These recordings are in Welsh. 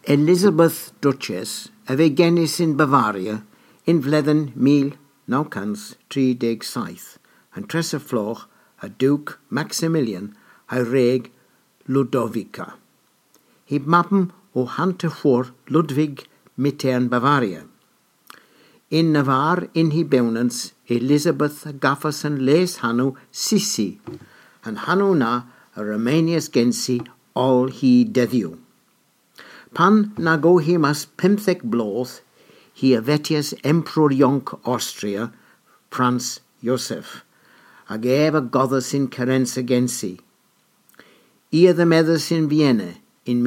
Elizabeth Duchess a bheith genis in Bavaria in bhledan 1937 an tresa floch a Duke Maximilian a reg Ludovica. He mappen o hante voor Ludwig Mittern Bavaria. In Navarre in hi beunens Elizabeth gaffas an les hanu Sissi, an hanu na a Romanias gensi all hi deddiw. Pan na go hi mas 50 bloth, hi a vetias Emperor Jonk Austria, Franz Joseph, ag ef a goddess in Carenza gensi. Ia the medders in Vienna, in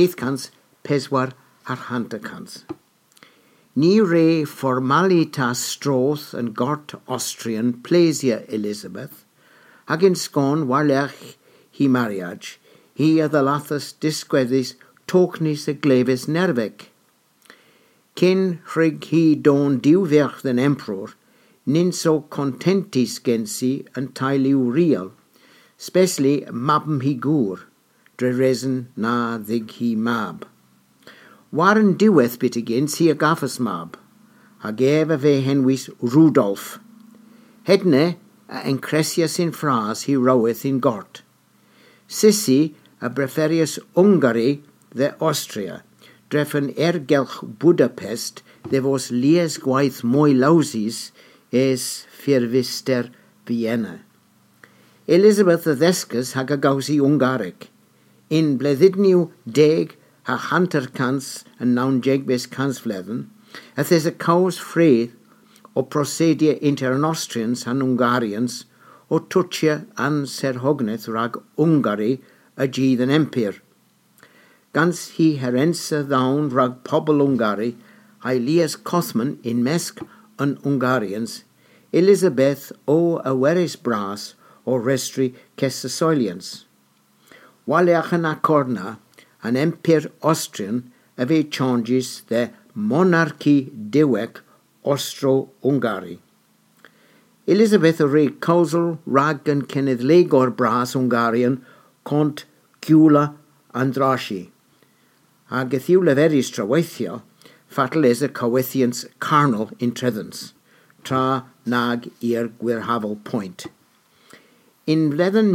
1840 arhantakans. Ni re formalitas stroth and gort Austrian plesia Elizabeth, ag in scon warlech hi mariage, hi a the lathas disquedis toknis a glevis nervec. Kin frig hi don diwverch den emperor, nin so contentis gensi and tailiu real, specially mabm hi gur, dre resen na dhig hi mab. Waren diweth bit against hi a gaffas mab, a gave a ve henwis Rudolf. Hedne a encresias in fras hi roweth in gort. Sissi a breferius Ungary the Austria, drefen ergelch Budapest, de vos lies gwaith moi lausis es firvister Vienna. Elizabeth the Thescus hag a gausi Ungaric. In bledidniu deg ha hanterkans en naun jegbes kansvleven, ath is a caus free o procedia inter an Austrians and Ungarians, o tutia an serhogneth rag Ungary a G an empire. Gans hi herensa down rag pobl Ungary, Elias Kothman in mesk an Ungarians, Elizabeth o a weris bras o restri Kessasoilians. Waleachan accorna, an empire Austrian, ave changes the monarchy dewek Austro-Ungary. Elizabeth re causal rag and Kenneth Legor bras Ungarian cont Cula Andrashi. Agathiula veris traweithia, fatal is a Cowethians carnal in Trethens, tra nag ir gwirhavel point. In bledden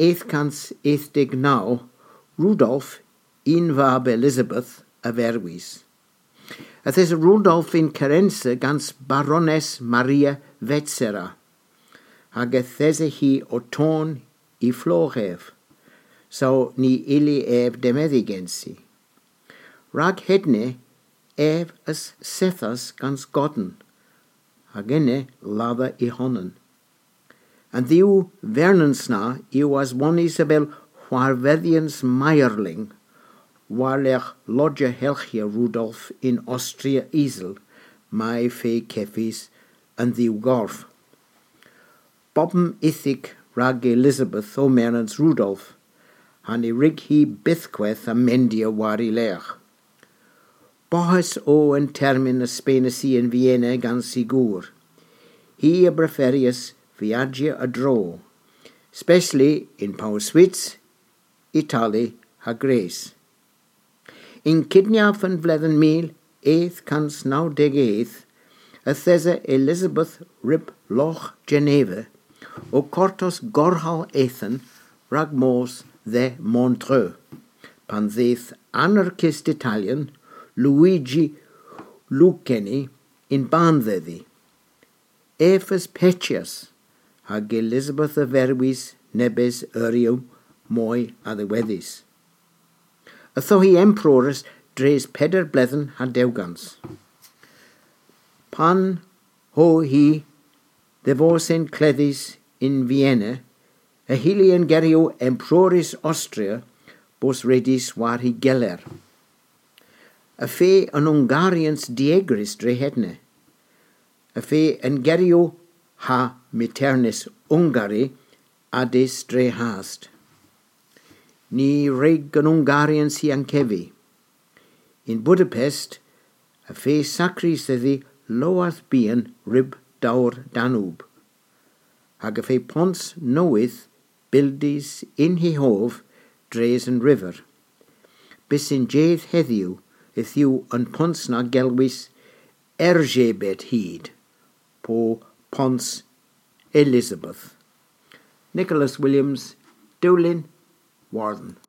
1889, Rudolf in vab Elizabeth a verwis. Ath is a Rudolf in Carenza gans Baroness Maria Wetzera. Agathese hi oton I flochev, so ni ili ev demedigensi. Rag hedne ev as sethas gans godden, agene lava I honnen. And diu vernensna I was one Isabel Warvedians Meierling, warlech lodge helchia Rudolf in Austria Isel, mai fe kefis, and diu gorf. Bobm ithik rag Elizabeth o Mernans Rudolf, and I rig hi bithqueth a mendia wari lech. Bohas o en termin a Spenisi in Vienna gan sigur. Hi a breferius viagia a dro, especially in Pauswitz, Italy, ha Grace. In Kidnia van Vleven Mil, eighth kans now degeth, a thesa Elizabeth rib loch Geneva, o cortos gorhal ethan, ragmos the Montreux, pantheth anarchist Italian, Luigi Lucchini in Banvethi. Ephas Petius, hag Elizabeth of Verwis, nebes Urium, moi adewedis. Atho hi emperors dres peder blethen ha deugans. Pan ho hi de vos en cledis in Vienna, a hilian gerio emperoris Austria, bos redis war hi geller. A fe an Ungarians diegris dre hedne. A fe an gerio ha Mitternis Ungari adis dre hast. Ni reg an Ungarians hi ankevi. In Budapest, a fe sacris the loath bien rib daur Danube. Hag a fe pons noith bildis in hi hov dres an river. Bis in jeth heddiw yw yn pons na gelwys Ergebet hyd, po Pons Elizabeth. Nicholas Williams, Dowlin, Warden.